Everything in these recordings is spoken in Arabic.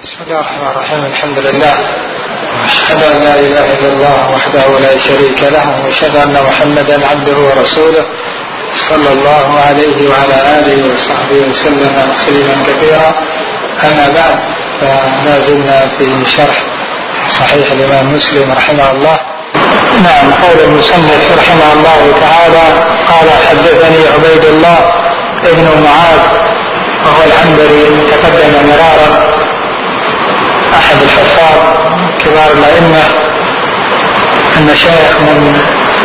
بسم الله الرحمن الرحيم. الحمد لله وأشهد أن لا إله إلا الله وحده لا شريك له وأشهد أن محمدا عبده ورسوله صلى الله عليه وعلى آله وصحبه وسلم تسليما كثيرا. أما بعد، فلا زلنا في شرح صحيح الإمام مسلم رحمه الله. نعم، قول المصنف رحمه الله تعالى: قال حدثني عبيد الله ابن معاذ وهو العنبري، تقدم مرارا، أحد الحفاظ كبار الأئمة، أن شيخ من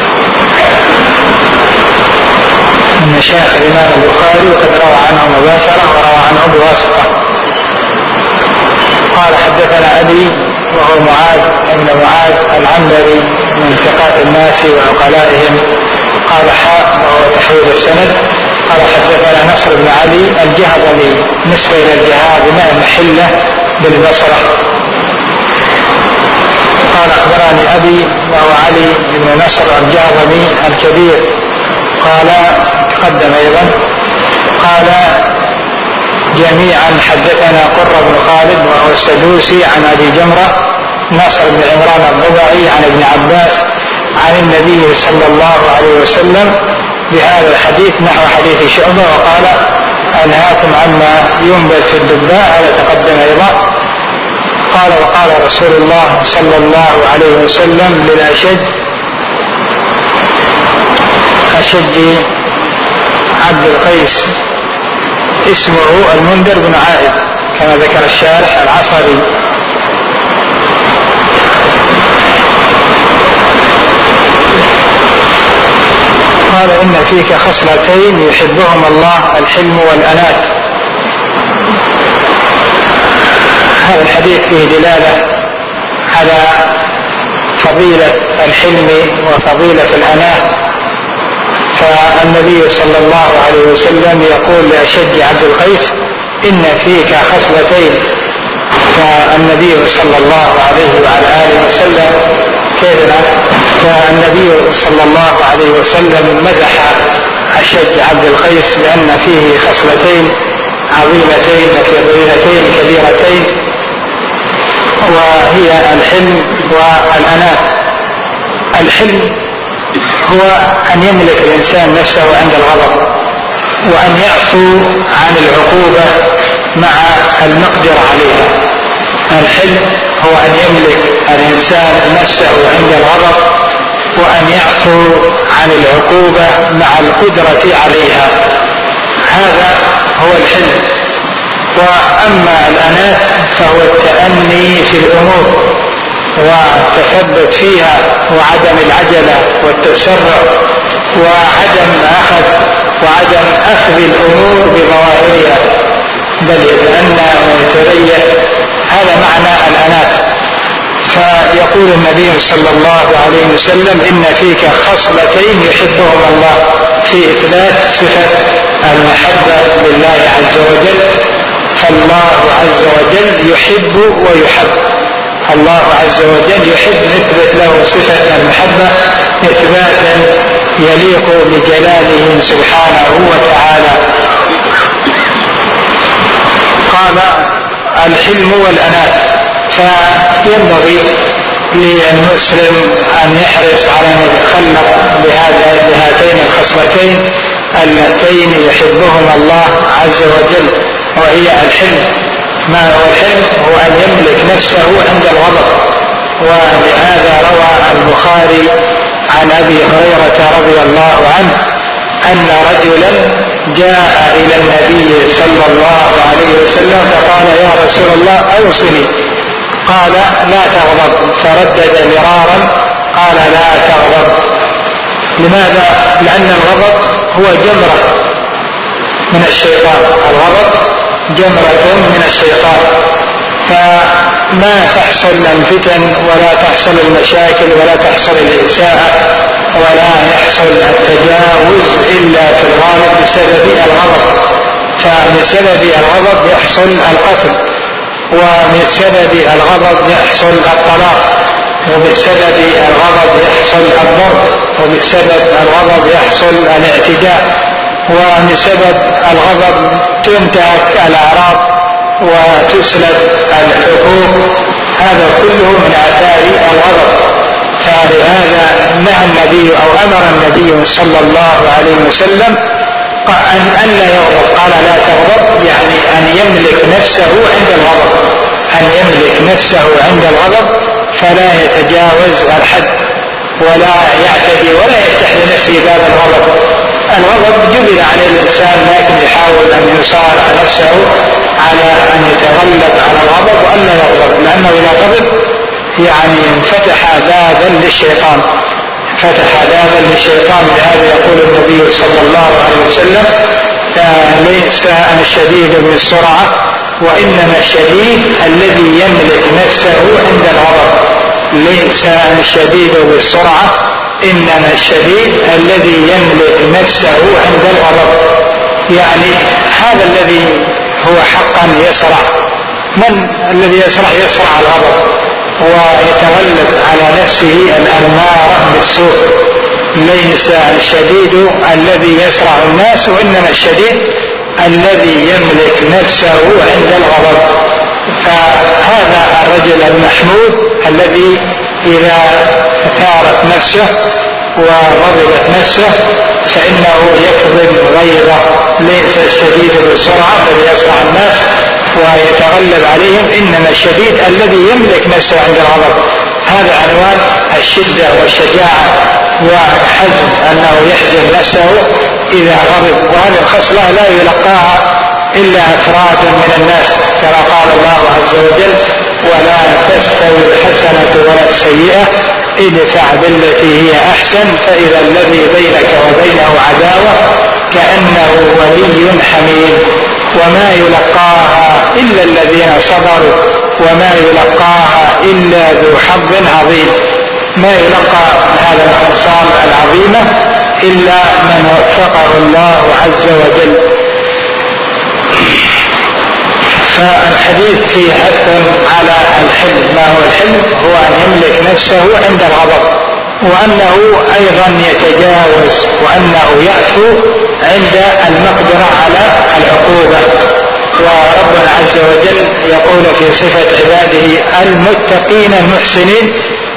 مشايخ الإمام البخاري، وقد روى عنه مباشرة وروى عنه بواسطة. قال حدثنا أبي وهو معاذ ابن معاذ العنبري من ثقات الناس وعقلائهم. قال حاء وهو تحويل السند. قال حدثنا نصر بن علي الجهضمي، نسبة إلى الجهاد محلة بالبصرة. قال أخبرني أبي وهو علي بن نصر الجهضمي الكبير. قال تقدم أيضا. قال جميعا حدثنا قرة بن خالد وهو السدوسي عن أبي جمرة ناصر بن عمران الضبعي عن ابن عباس عن النبي صلى الله عليه وسلم بهذا الحديث نحو حديث شعبة. وقال: أنهاكم عما ينبت في الدباء. هذا تقدم أيضا. قال: وقال رسول الله صلى الله عليه وسلم للأشج عبد القيس، اسمه المنذر بن عائد كما ذكر الشارح العصري. قال: إن فيك خصلتين يحبهم الله، الحلم والأنات. هذا الحديث فيه دلالة على فضيلة الحلم وفضيلة الأنات. فالنبي صلى الله عليه وسلم يقول لأشج عبد القيس: إن فيك خصلتين. فالنبي صلى الله عليه وعلى آله وسلم فالنبي صلى الله عليه وسلم مدح أشج عبد القيس بأن فيه خصلتين عظيمتين وفضيلتين كبيرتين، وهي الحلم والأنات. الحلم هو أن يملك الإنسان نفسه عند الغضب، وأن يعفو عن العقوبة مع المقدرة عليها. الحلم هو أن يملك الإنسان نفسه عند الغضب، وأن يعفو عن العقوبة مع القدرة عليها. هذا هو الحلم. وأما الأنات فهو التأني في الأمور والتثبت فيها، وعدم العجلة والتسرع، وعدم أخذ الأمور بظواهرها، بل يتأنى ويتريث. هذا معنى الأنات. فيقول النبي صلى الله عليه وسلم: إن فيك خصلتين يحبهم الله، في إثبات صفة المحبة لله عز وجل. فالله عز وجل يحب ويحب. الله عز وجل يحب، نثبت له صفة المحبة إثباتا يليق بجلاله سبحانه وتعالى. قال: الحلم والأنات. فينبغي للمسلم أن يحرص على أن يتخلق بهاتين الخصلتين اللتين يحبهما الله عز وجل، وهي الحلم. ما هو الحلم؟ هو أن يملك نفسه عند الغضب. ولهذا روى البخاري عن أبي هريرة رضي الله عنه أن رجلا جاء إلى النبي صلى الله عليه وسلم فقال: يا رسول الله أوصني. قال: لا تغضب. فردد مرارا قال: لا تغضب. لماذا؟ لأن الغضب هو جمرة من الشيطان. الغضب جمرة من الشيطان. فما تحصل الفتن ولا تحصل المشاكل ولا تحصل الإساءة ولا يحصل التجاوز إلا في الغالب بسبب الغضب. فبسبب الغضب يحصل القتل، وبسبب الغضب يحصل الطلاق، وبسبب الغضب يحصل الضرب، وبسبب الغضب يحصل الاعتداء، وبسبب الغضب تنتهك الأعراض وتسلب هذا كله من آثار الغضب. فلهذا نهى النبي أو أمر النبي صلى الله عليه وسلم أن لا يغضب. قال لا تغضب، يعني أن يملك نفسه عند الغضب، أن يملك نفسه عند الغضب، فلا يتجاوز الحد ولا يعتدي ولا يفتح لنفسه باب الغضب. الغضب جبل عليه الإنسان، لكن يحاول أن يصارع نفسه على أن يتغلب على الغضب وأن لا يغضب، لأنه إذا غضب يعني فتح بابا للشيطان، فتح بابا للشيطان. لهذا يقول النبي صلى الله عليه وسلم ليس الشديد بالسرعة وإنما الشديد الذي يملك نفسه عند الغضب. ليس الشديد بالسرعة إنما الشديد الذي يملك نفسه عند الغضب. يعني هذا الذي هو حقا يسرع. من الذي يسرع الغضب ويتغلب على نفسه الأمارة بالسوء؟ ليس الشديد الذي يسرع الناس، وإنما الشديد الذي يملك نفسه عند الغضب. فهذا الرجل المحمود الذي إذا ثارت نفسه وغضبت نفسه فإنه يكظم غيظه. ليس الشديد بالسرعة الذي يسرع الناس ويتغلب عليهم، إنما الشديد الذي يملك نفسه عند الغضب. هذا عنوان الشدة والشجاعة وحزم، أنه يحزم نفسه إذا غضب. وهذه الخصلة لا يلقاها إلا أفراد من الناس، كما قال الله عز وجل: ولا تستوي الحسنة ولا السيئة ادفع بالتي هي أحسن فإذا الذي بينك وبينه عداوة كأنه ولي حميم. وما يلقاها إلا الذين صبروا وما يلقاها إلا ذو حظ عظيم. ما يلقى هذا الخصال العظيمة إلا من وفقه الله عز وجل. فالحديث فيه حث على الحلم. ما هو الحلم؟ هو أن يملك نفسه عند الغضب، وأنه أيضا يتجاوز، وأنه يعفو عند المقدرة على العقوبة. وربنا عز وجل يقول في صفة عباده المتقين المحسنين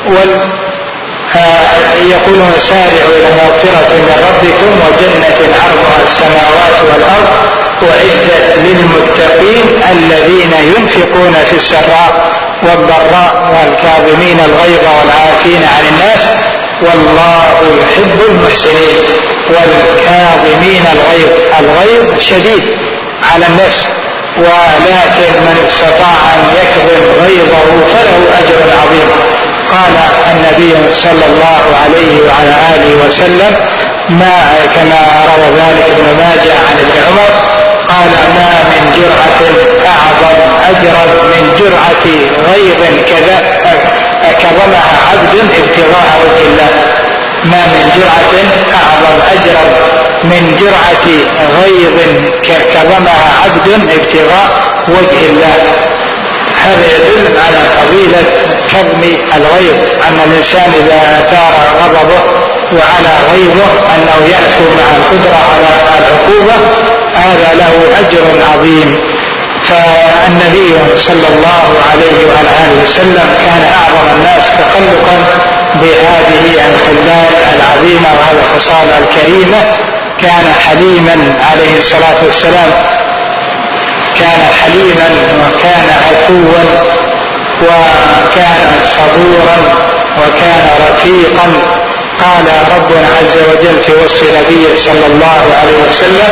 يقولون: سارعوا إلى مغفرة من ربكم وجنة عرضها السماوات والأرض أعدت للمتقين الذين ينفقون في السراء والضراء والكاظمين الغيظ والعافين عن الناس والله يحب المحسنين. والكاظمين الغيظ شديد على النفس، ولكن من استطاع أن يكظم غيظه فله أجر عظيم. قال النبي صلى الله عليه وعلى آله وسلم كما روى ذلك ابن ماجه عن ابن عمر قال: ما من جرعة أعظم أجرا من جرعة غيظ كظمها عبد ابتغاء وجه الله. ما من جرعة أعظم أجرا من جرعة غيظ كظمها عبد ابتغاء وجه الله. هذا يدل على فضيلة كظم الغيظ، أن الإنسان إذا ثار غضبه وعلى غيظه أنه يعفو مع القدرة على العقوبة، هذا له أجر عظيم. فالنبي صلى الله عليه وعلى آله وسلم كان أعظم الناس تخلقا بهذه الخلات العظيمة وهذه الخصال الكريمة. كان حليما عليه الصلاة والسلام، كان حليما وكان عفوا وكان صبورا وكان رفيقا. قال ربنا عز وجل في وصف نبيه صلى الله عليه وسلم: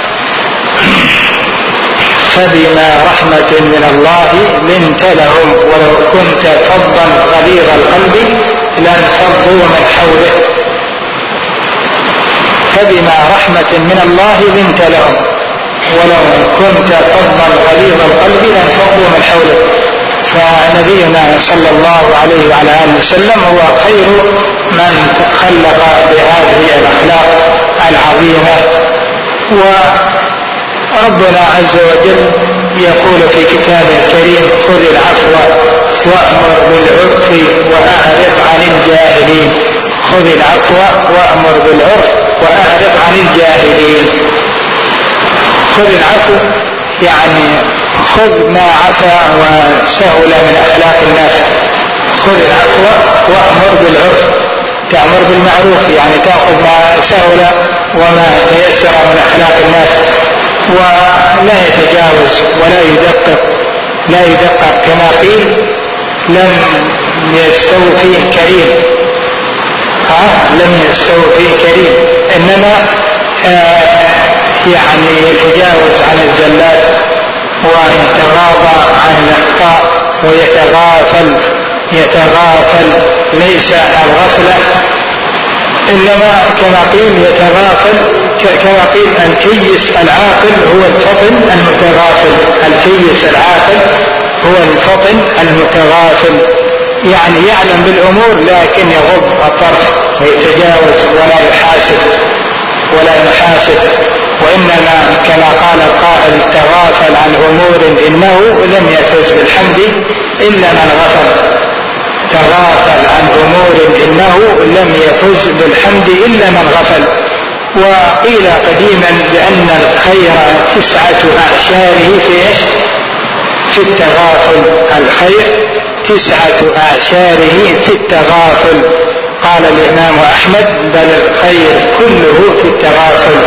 فبما رحمة من الله لنت لهم ولو كنت فظا غليظ القلب لانفضوا من حولك. فبما رحمة من الله لنت لهم ولو كنت فظا غليظ القلب لانفضوا من حولك. فنبينا صلى الله عليه وعلى آله وسلم هو خير من خلق بهذه الأخلاق العظيمة. وربنا عز وجل يقول في كتابه الكريم: خذ العفو وأمر بالعرف وأعرض عن الجاهلين. خذ العفو وأمر بالعرف وأعرض عن الجاهلين. خذ العفو يعني خذ ما عفا وسهل من أخلاق الناس. خذ العفو وأمر بالعرف، تأمر بالمعروف يعني تأخذ ما سهل وما تيسر من أخلاق الناس، ولا يتجاوز ولا يدقق كما قيل لم يستوي فيه كريم، لم يستوي فيه كريم، إنما يعني يتجاوز عن الزلات ويتغاضى عن الأخطاء ويتغافل ليس الغفلة، إنما كما قيل يتغافل، كما قيل الكيس العاقل هو الفطن المتغافل، الكيس العاقل هو الفطن المتغافل، يعني يعلم بالأمور لكن يغض الطرف ويتجاوز ولا يحاسب، وإنما كما قال القائل تغافل عن أمور إنه لم يفز بالحمد إلا من غفل، تغافل عن أمور إنه لم يفز بالحمد إلا من غفل. وقيل قديما بأن الخير 9 أعشاره في التغافل، الخير 9 أعشاره في التغافل. قال الإمام أحمد بل الخير كله في التغافل.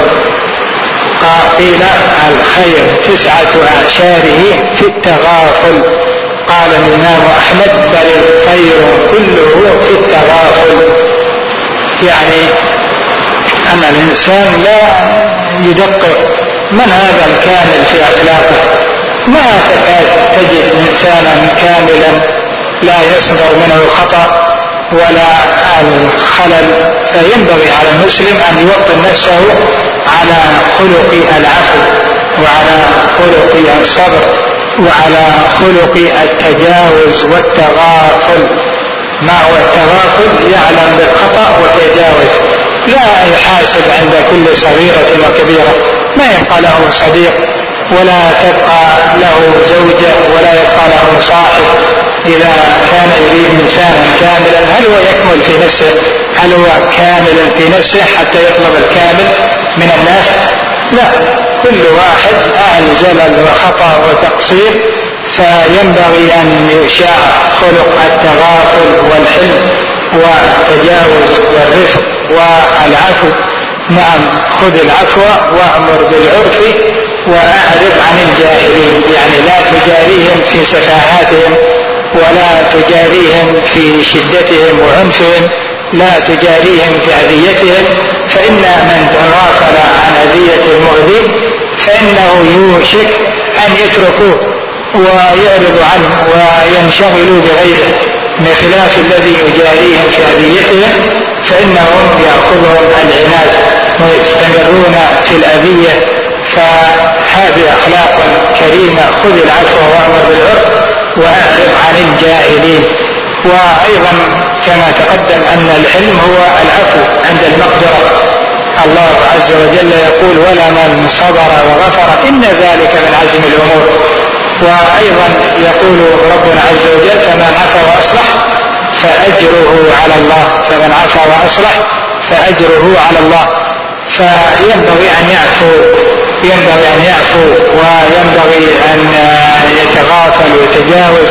قيل الخير 9 أعشاره في التغافل. قال الإمام أحمد بل الخير كله في التغافل، يعني أن الإنسان لا يدقق من هذا الكامل في أخلاقه، ما تكاد تجد إنسانا كاملا لا يصدر منه الخطأ ولا الخلل، فينبغي على المسلم أن يوطن نفسه على خلق العفو وعلى خلق الصبر وعلى خلق التجاوز والتغافل. ما هو التغافل؟ يعلم بالخطأ وتجاوز، لا يحاسب عند كل صغيرة وكبيرة، ما يبقى له صديق ولا تبقى له زوجة ولا يبقى له صاحب إذا كان يريد إنسانا كاملا. هل هو يكمل في نفسه؟ هل هو كامل في نفسه حتى يطلب الكامل من الناس؟ لا، كل واحد أهل زلل وخطأ وتقصير، فينبغي أن يشاع خلق التغافل والحلم والتجاوز والرفق والعفو. نعم، خذ العفو وأمر بالعرف وأعرض عن الجاهلين، يعني لا تجاريهم في سفاهاتهم ولا تجاريهم في شدتهم وعنفهم، لا تجاريهم في أذيتهم، فإن من تغافل عن أذية المؤذي فإنه يوشك أن يتركوه ويعرضوا عنه وينشغلوا بغيره، بخلاف الذي يجاريهم في أذيتهم فإنهم يأخذهم العناد ويستمرون في الأذية. فهذه أخلاق كريمة، خذ العفو وأمر بالعرف وأعرض عن الجاهلين. وأيضا كما تقدم أن الحلم هو العفو عند المقدرة، الله عز وجل يقول ولمن صبر وغفر إن ذلك من عزم الأمور. وأيضا يقول ربنا عز وجل فمن عفا وأصلح فأجره على الله، فمن عفا وأصلح فأجره على الله. فينبغي أن يعفو وينبغي أن يتغافل ويتجاوز.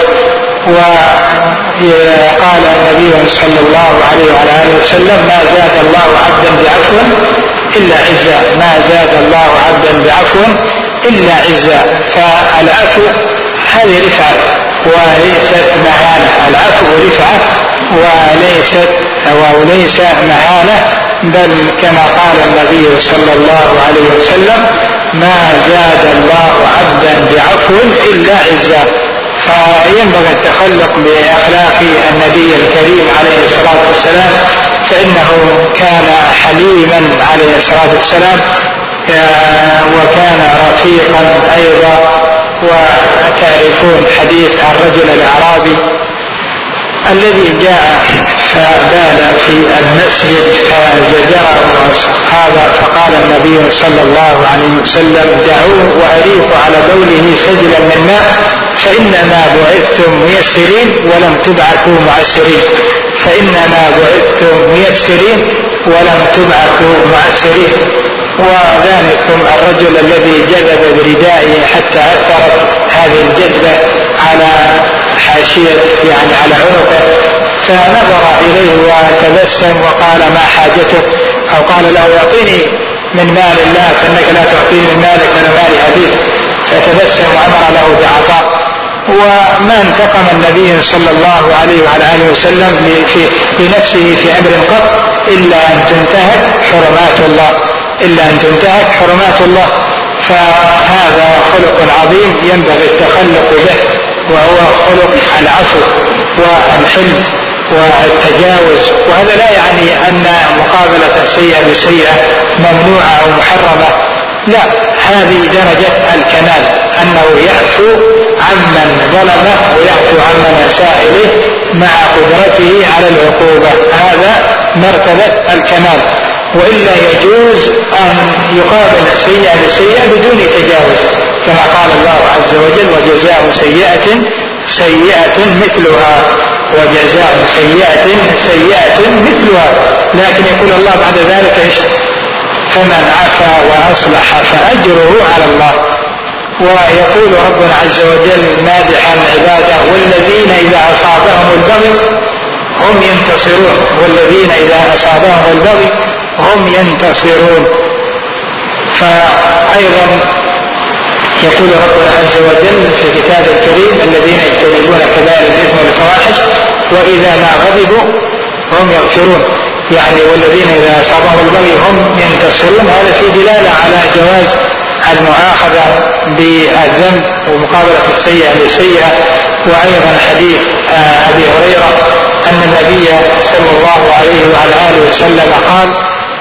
وقال النبي صلى الله عليه وعلى آله وسلم ما زاد الله عبدا بعفو إلا عزا، ما زاد الله عبدا بعفو إلا عزا. فالعفو هذه رفعة وليست مهانة، العفو رفعة وليس مهانة، بل كما قال النبي صلى الله عليه وسلم ما زاد الله عبدا بعفو إلا عزا. فينبغي التخلق بأخلاق النبي الكريم عليه الصلاة والسلام، فإنه كان حليما عليه الصلاة والسلام وكان رفيقا أيضا. وتعرفون حديث الرجل الأعرابي الذي جاء فبال في المسجد فزجره الصحابة، فقال النبي صلى الله عليه وسلم دعوه وأريق على بوله سجلا من ماء فإنما بعثتم ميسرين ولم تبعثوا معسرين، فإنما بعثتم ميسرين ولم تبعثوا معسرين. وذلكم الرجل الذي جذب بردائه حتى أثرت هذه الجذبة على حاشية يعني على عنقه فنظر إليه وتبسم وقال ما حاجته، أو قال له اعطني من مال الله فإنك لا تعطيني من مالك من مال أبيك، فتبسم وأمر له بعطاء. وما انتقم النبي صلى الله عليه وعلى آله وسلم لنفسه في أمر قط إلا أن تنتهك حرمات الله، فهذا خلق عظيم ينبغي التخلق به، وهو خلق العفو والحلم والتجاوز. وهذا لا يعني أن مقابلة السيئة بالسيئة ممنوعة أو محرمة، لا، هذه درجة الكمال، أنه يعفو عمن ظلمه ويعفو عمن أساء إليه مع قدرته على العقوبة، هذا مرتبة الكمال. وإلا يجوز أن يقابل السيئة بالسيئة بدون تجاوز، كما قال الله عز وجل وجزاء سيئة مثلها، وجزاء سيئة مثلها. لكن يقول الله بعد ذلك فمن عفا وأصلح فأجره على الله. ويقول ربنا عز وجل مادحا عباده والذين إذا أصابهم البغي هم ينتصرون. فأيضا يقول ربنا عز وجل في كتاب الكريم الذين يجتنبون كبائر الإثم والفواحش وإذا ما غضبوا هم يغفرون، يعني والذين إذا أصابهم البغي هم ينتصرون. هذا في دلالة على جواز المؤاخذة بالذنب ومقابلة السيئة بالسيئة. وأيضا حديث أبي هريرة أن النبي صلى الله عليه وعلى آله وسلم قال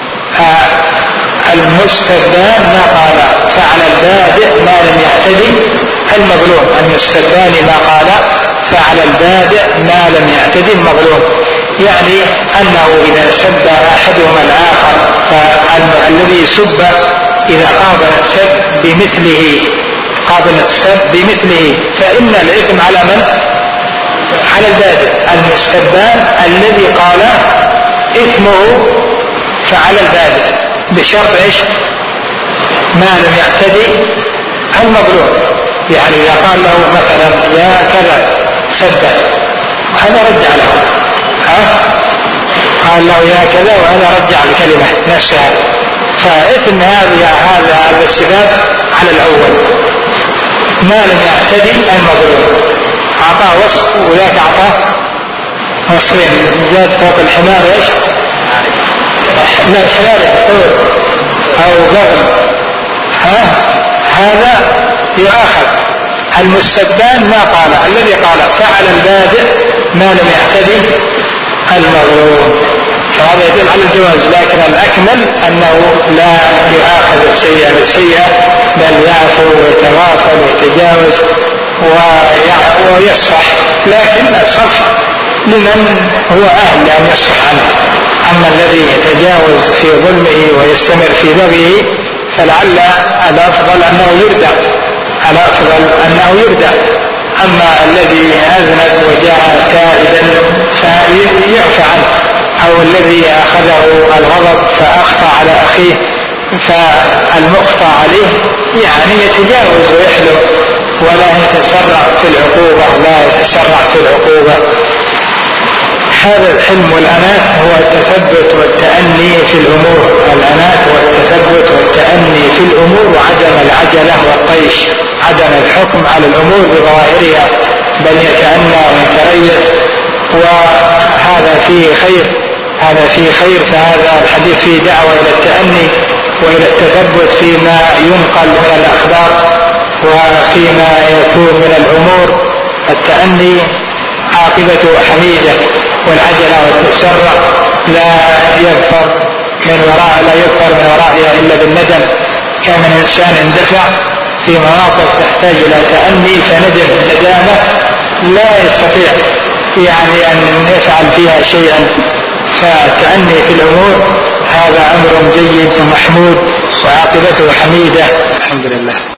المستبان ما قال فعل البادئ ما لم يعتدي المظلوم، المستبان ما قال فعل البادئ ما لم يعتدي المظلوم، يعني أنه إذا سب أحدهما الآخر فالذي سب إذا قابل السب بمثله فإن الإثم على من؟ على البادئ. المستبان الذي قال إثمه فعلى البادئ بشرط ما لم يعتدي المظلوم، يعني إذا قال له مثلا يا كذا سبه وهذا رجع له، قال له يا كذا وهذا رجع الكلمة نفسها، فإثم هذا السباب على الأول ما لم يعتدي المظلوم. أعطاه وصف وذاك أعطاه وصفين، زاد فوق الحمار لا حمار أو بغل، هذا يؤاخذ. المستبان ما قال الذي قال فعل البادئ ما لم يعتدي المظلوم، فهذا يدل على الجواز. لكن الأكمل أنه لا يؤاخذ السيئة بالسيئة بل يعفو ويتغافل ويتجاوز ويصفح، لكن الصفح لمن هو أهل أن يصفح عنه. أما الذي يتجاوز في ظلمه ويستمر في بغيه فلعل الأفضل أنه يردع، أما الذي أذنب وجاء تائبا فيعفى عنه، أو الذي أخذه الغضب فأخطأ على أخيه فالمخطأ عليه يعني يتجاوز ويحلم ولا يتسرع في العقوبة. هذا الحلم والأنات هو التثبت والتأني في الأمور، وعدم العجلة والطيش، عدم الحكم على الأمور بظواهرها بل يتأنى ويتريث، وهذا فيه خير. فهذا الحديث فيه دعوة إلى التأني وإلى التثبت فيما ينقل من الأخبار وفيما يكون من الأمور. التأني عاقبته حميدة، والعجلة والتسرع لا يظفر من ورائها إلا بالندم. كان الإنسان اندفع في مواقف تحتاج إلى تأني فندم ندامة لا يستطيع يعني أن يفعل فيها شيئا، فالتأني في الأمور هذا أمر جيد ومحمود وعاقبته حميدة. الحمد لله.